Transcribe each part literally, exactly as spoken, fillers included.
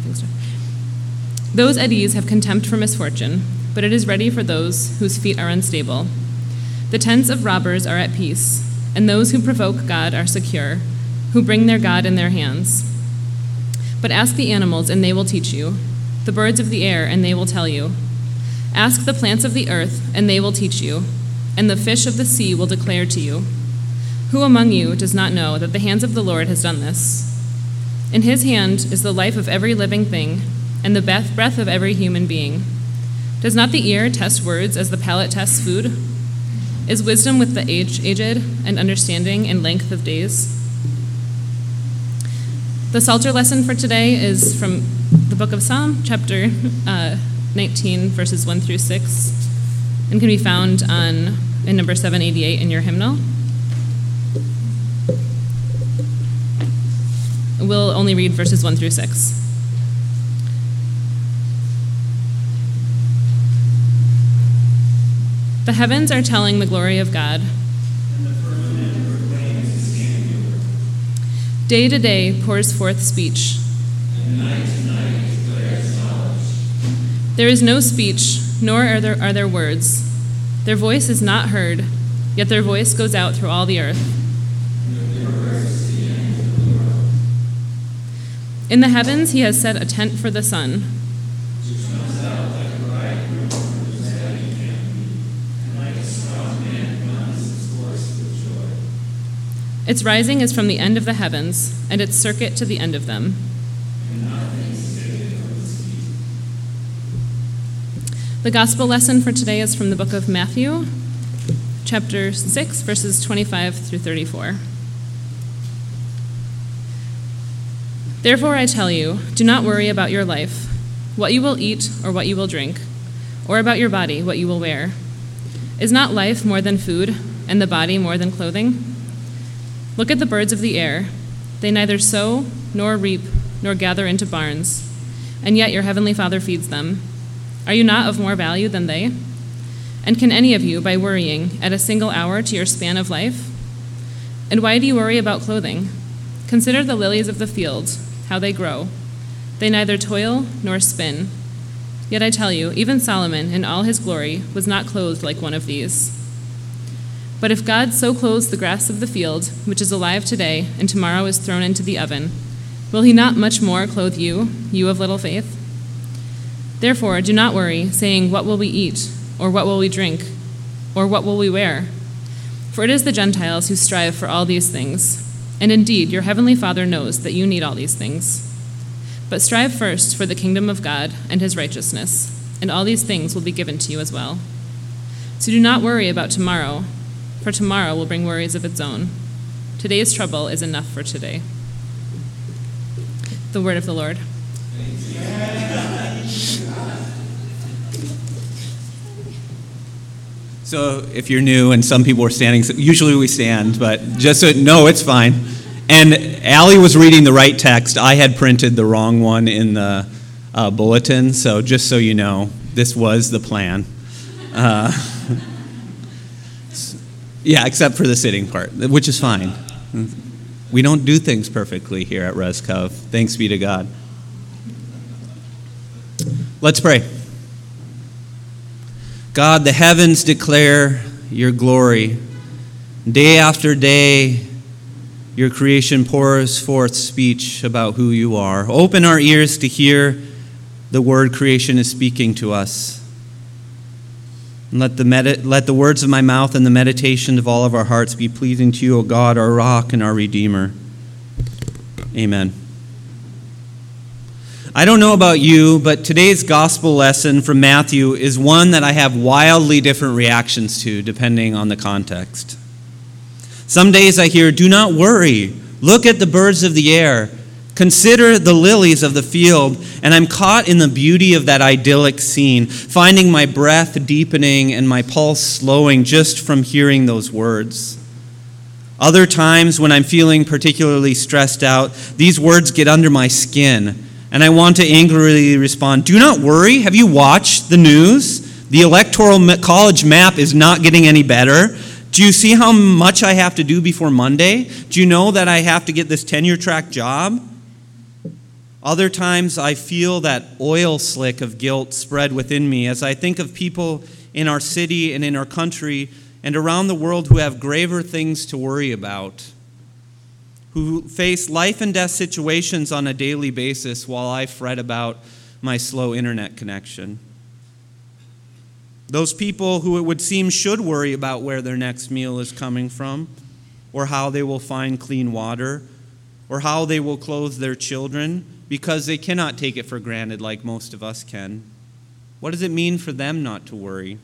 thanks, John. Those at ease have contempt for misfortune, but it is ready for those whose feet are unstable. The tents of robbers are at peace, and those who provoke God are secure, who bring their God in their hands. But ask the animals, and they will teach you, the birds of the air, and they will tell you. Ask the plants of the earth, and they will teach you, and the fish of the sea will declare to you. Who among you does not know that the hands of the Lord has done this? In his hand is the life of every living thing, and the breath of every human being. Does not the ear test words as the palate tests food? Is wisdom with the age, aged, and understanding in length of days? The Psalter lesson for today is from the book of Psalm, chapter uh, nineteen, verses one through six, and can be found on in number seven eighty-eight in your hymnal. We'll only read verses one through six. The heavens are telling the glory of God. And the firmament proclaims his handiwork. Day to day pours forth speech. And night to night declares knowledge. There is no speech, nor are there, are there words. Their voice is not heard, yet their voice goes out through all the earth. And their words to the end of the world. In the heavens he has set a tent for the sun. Which comes out like a bridegroom from his wedding canopy, and like a strong man runs his course with joy. Its rising is from the end of the heavens, and its circuit to the end of them. And nothing is hidden from his feet. The gospel lesson for today is from the book of Matthew, chapter six, verses twenty-five through thirty-four. Therefore I tell you, do not worry about your life, what you will eat or what you will drink, or about your body, what you will wear. Is not life more than food, and the body more than clothing? Look at the birds of the air. They neither sow, nor reap, nor gather into barns, and yet your heavenly Father feeds them. Are you not of more value than they? And can any of you, by worrying, add a single hour to your span of life? And why do you worry about clothing? Consider the lilies of the field, how they grow. They neither toil nor spin. Yet I tell you, even Solomon in all his glory was not clothed like one of these. But if God so clothes the grass of the field, which is alive today and tomorrow is thrown into the oven, will he not much more clothe you, you of little faith? Therefore, do not worry, saying, what will we eat, or what will we drink, or what will we wear? For it is the Gentiles who strive for all these things. And indeed, your heavenly Father knows that you need all these things. But strive first for the kingdom of God and his righteousness, and all these things will be given to you as well. So do not worry about tomorrow, for tomorrow will bring worries of its own. Today's trouble is enough for today. The word of the Lord. So if you're new and some people are standing, usually we stand, but just so, no, it's fine. And Allie was reading the right text. I had printed the wrong one in the uh, bulletin, so just so you know, this was the plan. Uh, yeah, except for the sitting part, which is fine. We don't do things perfectly here at ResCov. Thanks be to God. Let's pray. God, the heavens declare your glory. Day after day, your creation pours forth speech about who you are. Open our ears to hear the word creation is speaking to us. And let the, med- let the words of my mouth and the meditation of all of our hearts be pleasing to you, O God, our rock and our Redeemer. Amen. I don't know about you, but today's gospel lesson from Matthew is one that I have wildly different reactions to depending on the context. Some days I hear, do not worry, look at the birds of the air, consider the lilies of the field, and I'm caught in the beauty of that idyllic scene, finding my breath deepening and my pulse slowing just from hearing those words. Other times when I'm feeling particularly stressed out, these words get under my skin, and I want to angrily respond, do not worry, have you watched the news? The electoral college map is not getting any better. Do you see how much I have to do before Monday? Do you know that I have to get this tenure track job? Other times I feel that oil slick of guilt spread within me as I think of people in our city and in our country and around the world who have graver things to worry about, who face life and death situations on a daily basis while I fret about my slow internet connection. Those people who it would seem should worry about where their next meal is coming from, or how they will find clean water, or how they will clothe their children, because they cannot take it for granted like most of us can. What does it mean for them not to worry?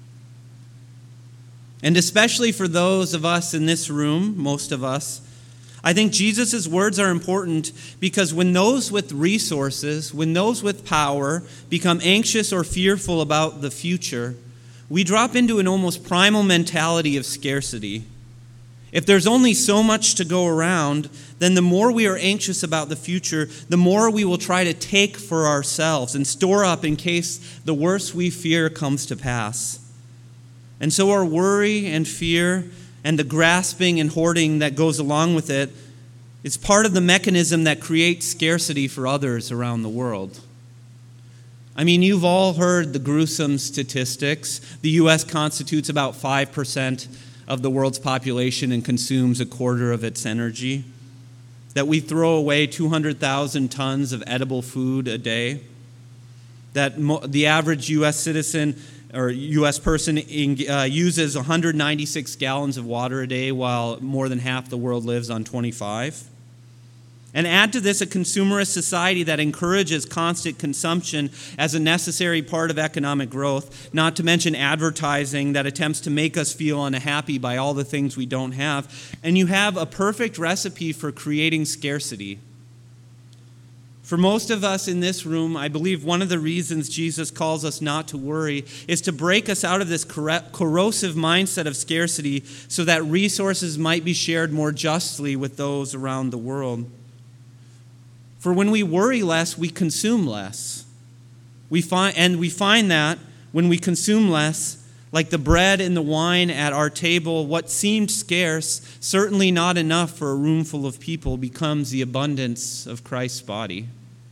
And especially for those of us in this room, most of us, I think Jesus' words are important because when those with resources, when those with power become anxious or fearful about the future, we drop into an almost primal mentality of scarcity. If there's only so much to go around, then the more we are anxious about the future, the more we will try to take for ourselves and store up in case the worst we fear comes to pass. And so our worry and fear and the grasping and hoarding that goes along with it is part of the mechanism that creates scarcity for others around the world. I mean, you've all heard the gruesome statistics. The U S constitutes about five percent of the world's population and consumes a quarter of its energy. That we throw away two hundred thousand tons of edible food a day. That mo- the average U S citizen or U S person uh, uses one hundred ninety-six gallons of water a day, while more than half the world lives on twenty-five. And add to this a consumerist society that encourages constant consumption as a necessary part of economic growth, not to mention advertising that attempts to make us feel unhappy by all the things we don't have. And you have a perfect recipe for creating scarcity. For most of us in this room, I believe one of the reasons Jesus calls us not to worry is to break us out of this corrosive mindset of scarcity so that resources might be shared more justly with those around the world. For when we worry less, we consume less. We find, and we find that when we consume less, like the bread and the wine at our table, what seemed scarce, certainly not enough for a room full of people, becomes the abundance of Christ's body.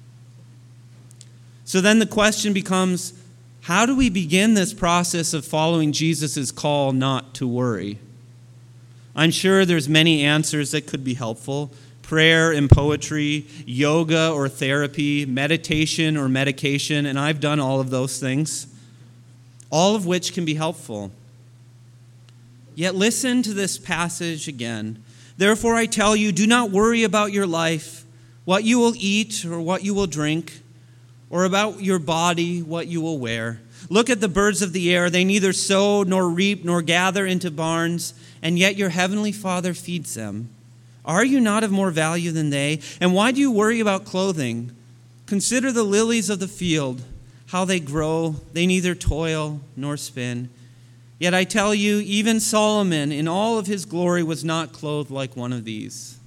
So then the question becomes, how do we begin this process of following Jesus' call not to worry? I'm sure there's many answers that could be helpful. Prayer and poetry, yoga or therapy, meditation or medication, and I've done all of those things, all of which can be helpful. Yet listen to this passage again. Therefore I tell you, do not worry about your life, what you will eat or what you will drink, or about your body, what you will wear. Look at the birds of the air. They neither sow nor reap nor gather into barns, and yet your heavenly Father feeds them. Are you not of more value than they? And why do you worry about clothing? Consider the lilies of the field, how they grow. They neither toil nor spin. Yet I tell you, even Solomon in all of his glory was not clothed like one of these.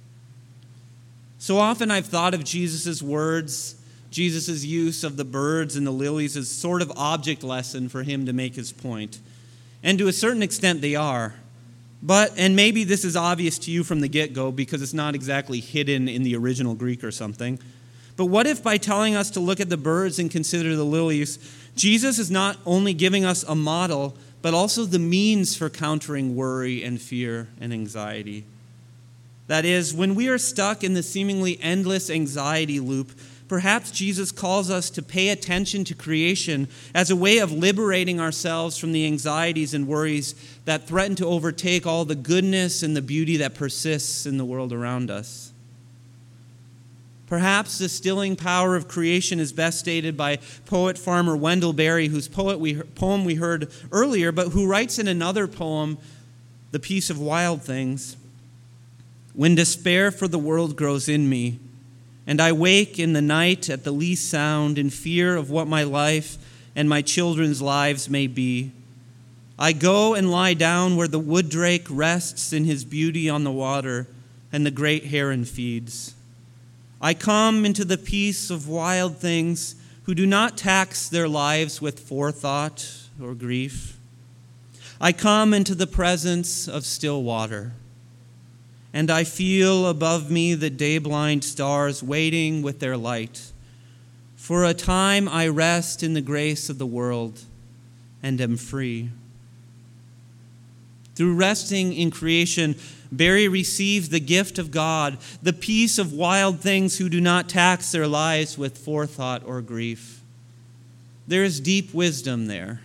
So often I've thought of Jesus' words, Jesus' use of the birds and the lilies as sort of object lesson for him to make his point. And to a certain extent they are. But, and maybe this is obvious to you from the get-go because it's not exactly hidden in the original Greek or something. But what if by telling us to look at the birds and consider the lilies, Jesus is not only giving us a model, but also the means for countering worry and fear and anxiety? That is, when we are stuck in the seemingly endless anxiety loop, perhaps Jesus calls us to pay attention to creation as a way of liberating ourselves from the anxieties and worries that threaten to overtake all the goodness and the beauty that persists in the world around us. Perhaps the stilling power of creation is best stated by poet farmer Wendell Berry, whose poet we, poem we heard earlier, but who writes in another poem, The Peace of Wild Things, "When despair for the world grows in me, and I wake in the night at the least sound in fear of what my life and my children's lives may be, I go and lie down where the wood drake rests in his beauty on the water and the great heron feeds. I come into the peace of wild things who do not tax their lives with forethought or grief. I come into the presence of still water. and I feel above me the day-blind stars waiting with their light. For a time I rest in the grace of the world and am free. Through resting in creation, Barry receives the gift of God, the peace of wild things who do not tax their lives with forethought or grief. There is deep wisdom there.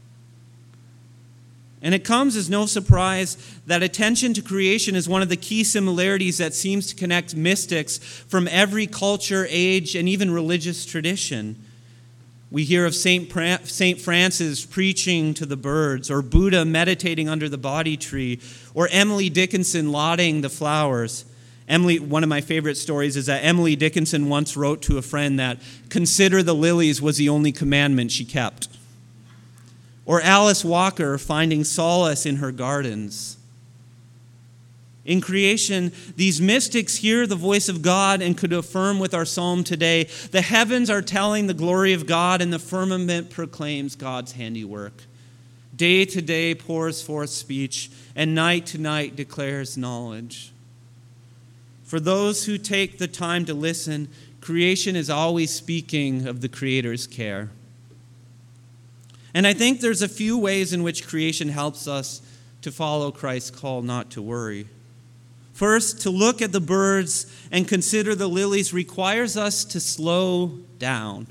And it comes as no surprise that attention to creation is one of the key similarities that seems to connect mystics from every culture, age, and even religious tradition. We hear of Saint Francis preaching to the birds, or Buddha meditating under the Bodhi tree, or Emily Dickinson lauding the flowers. Emily, one of my favorite stories is that Emily Dickinson once wrote to a friend that consider the lilies was the only commandment she kept. Or Alice Walker finding solace in her gardens. In creation, these mystics hear the voice of God and could affirm with our psalm today, the heavens are telling the glory of God and the firmament proclaims God's handiwork. Day to day pours forth speech and night to night declares knowledge. For those who take the time to listen, creation is always speaking of the Creator's care. And I think there's a few ways in which creation helps us to follow Christ's call not to worry. First, to look at the birds and consider the lilies requires us to slow down.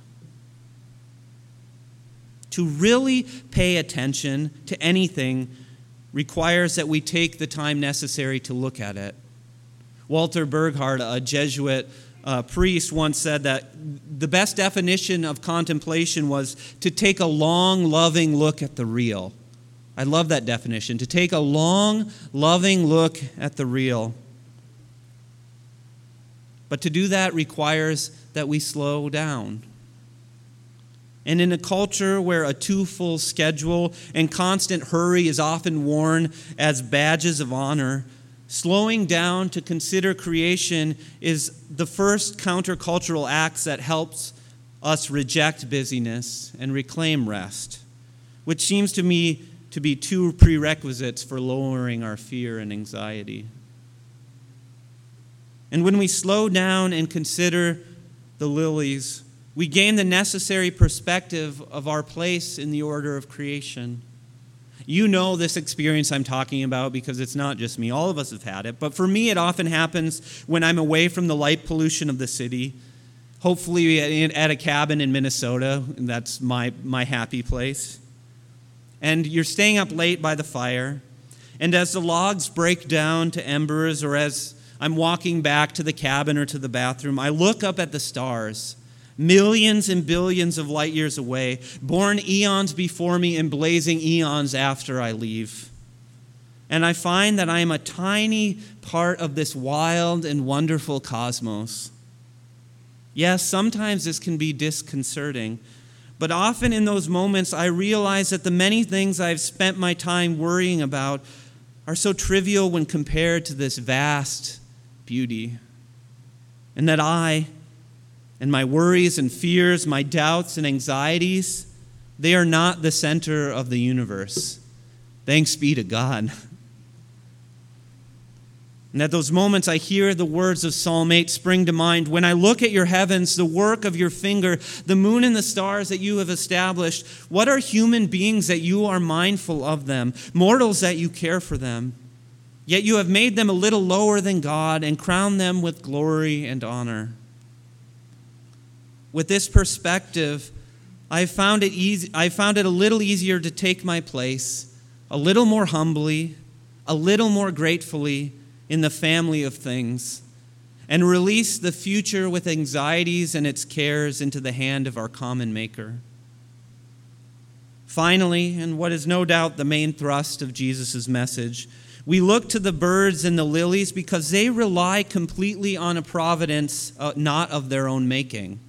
To really pay attention to anything requires that we take the time necessary to look at it. Walter Burghardt, a Jesuit uh, priest, once said that the best definition of contemplation was to take a long, loving look at the real. I love that definition, to take a long, loving look at the real. But to do that requires that we slow down. And in a culture where a too full schedule and constant hurry is often worn as badges of honor, slowing down to consider creation is the first countercultural act that helps us reject busyness and reclaim rest, which seems to me to be two prerequisites for lowering our fear and anxiety. And when we slow down and consider the lilies, we gain the necessary perspective of our place in the order of creation. You know this experience I'm talking about because it's not just me. All of us have had it. But for me, it often happens when I'm away from the light pollution of the city, hopefully at a cabin in Minnesota. And that's my, my happy place. And you're staying up late by the fire. And as the logs break down to embers, or as I'm walking back to the cabin or to the bathroom, I look up at the stars, millions and billions of light years away, born eons before me and blazing eons after I leave. And I find that I am a tiny part of this wild and wonderful cosmos. Yes, sometimes this can be disconcerting, but often in those moments I realize that the many things I've spent my time worrying about are so trivial when compared to this vast beauty. And that I, and my worries and fears, my doubts and anxieties, they are not the center of the universe. Thanks be to God. And at those moments I hear the words of Psalm eight spring to mind. When I look at your heavens, the work of your finger, the moon and the stars that you have established, what are human beings that you are mindful of them, mortals that you care for them? Yet you have made them a little lower than God and crowned them with glory and honor. With this perspective, I found it easy, I found it a little easier to take my place, a little more humbly, a little more gratefully in the family of things, and release the future with anxieties and its cares into the hand of our common Maker. Finally, and what is no doubt the main thrust of Jesus' message, we look to the birds and the lilies because they rely completely on a providence uh, not of their own making.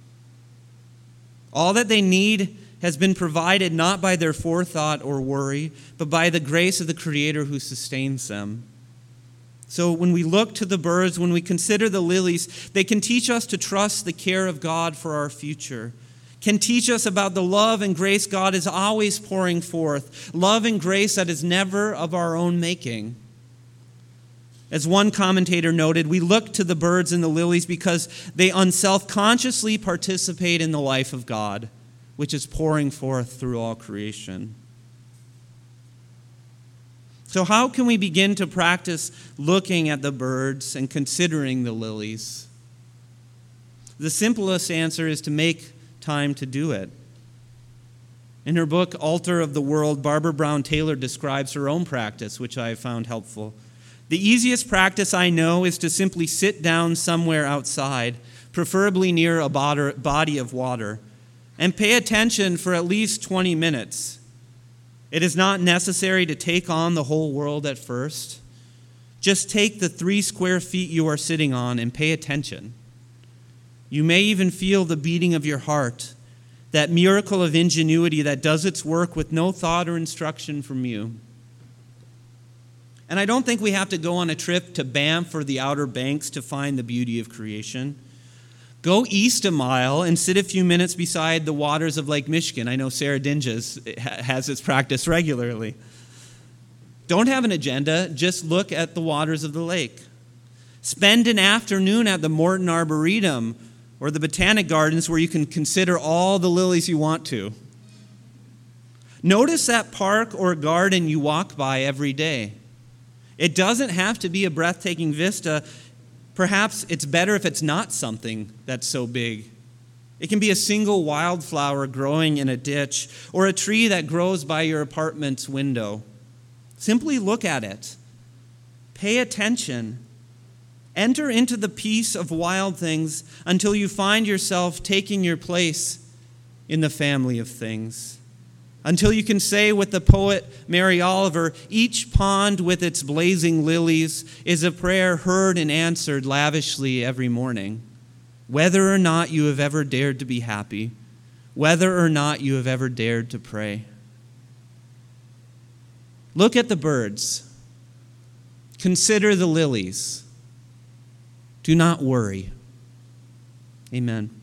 All that they need has been provided not by their forethought or worry, but by the grace of the Creator who sustains them. So when we look to the birds, when we consider the lilies, they can teach us to trust the care of God for our future, can teach us about the love and grace God is always pouring forth, love and grace that is never of our own making. As one commentator noted, we look to the birds and the lilies because they unselfconsciously participate in the life of God, which is pouring forth through all creation. So how can we begin to practice looking at the birds and considering the lilies? The simplest answer is to make time to do it. In her book, Altar of the World, Barbara Brown Taylor describes her own practice, which I have found helpful. The easiest practice I know is to simply sit down somewhere outside, preferably near a body of water, and pay attention for at least twenty minutes. It is not necessary to take on the whole world at first. Just take the three square feet you are sitting on and pay attention. You may even feel the beating of your heart, that miracle of ingenuity that does its work with no thought or instruction from you. And I don't think we have to go on a trip to Banff or the Outer Banks to find the beauty of creation. Go east a mile and sit a few minutes beside the waters of Lake Michigan. I know Sarah Dinges has this practice regularly. Don't have an agenda, just look at the waters of the lake. Spend an afternoon at the Morton Arboretum or the Botanic Gardens where you can consider all the lilies you want to. Notice that park or garden you walk by every day. It doesn't have to be a breathtaking vista. Perhaps it's better if it's not something that's so big. It can be a single wildflower growing in a ditch or a tree that grows by your apartment's window. Simply look at it. Pay attention. Enter into the peace of wild things until you find yourself taking your place in the family of things. Until you can say with the poet Mary Oliver, each pond with its blazing lilies is a prayer heard and answered lavishly every morning. Whether or not you have ever dared to be happy, whether or not you have ever dared to pray. Look at the birds. Consider the lilies. Do not worry. Amen.